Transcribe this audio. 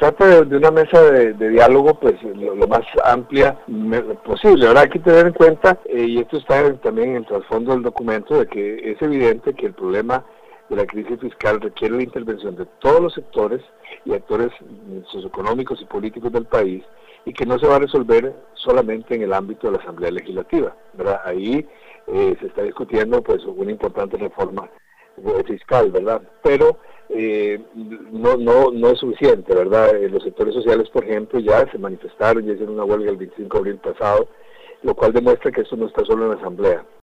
trata de una mesa de diálogo pues lo más amplia posible. Ahora hay que tener en cuenta, y esto está también en el trasfondo del documento, de que es evidente que el problema de la crisis fiscal requiere la intervención de todos los sectores y actores socioeconómicos y políticos del país, y que no se va a resolver solamente en el ámbito de la Asamblea Legislativa, ¿verdad? Ahí se está discutiendo pues una importante reforma fiscal, ¿verdad? Pero no es suficiente, ¿verdad? Los sectores sociales, por ejemplo, ya se manifestaron, ya hicieron una huelga el 25 de abril pasado, lo cual demuestra que esto no está solo en la Asamblea.